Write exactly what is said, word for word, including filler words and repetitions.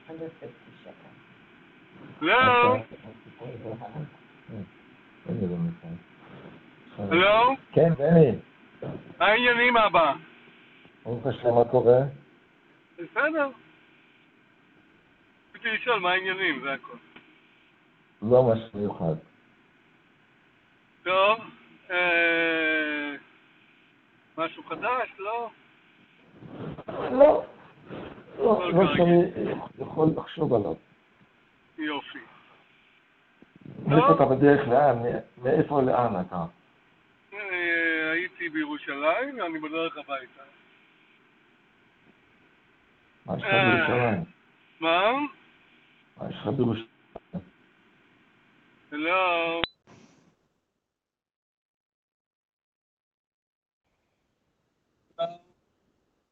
הלו? הלו? כן, בני. מה העניינים, אבא? ברוך השם, מה קורה? בסדר. רציתי לשאול מה העניינים, זה הכל. לא משהו מיוחד. טוב, אה... משהו חדש, לא? לא. לא, לא שאני יכול לחשוב עליו. יופי. מאיפה אתה בדרך לאן? מאיפה לאן אתה? אה, הייתי בירושלים ואני בדרך הביתה. מה יש לך בירושלים? מה? מה יש לך בירושלים? הלו?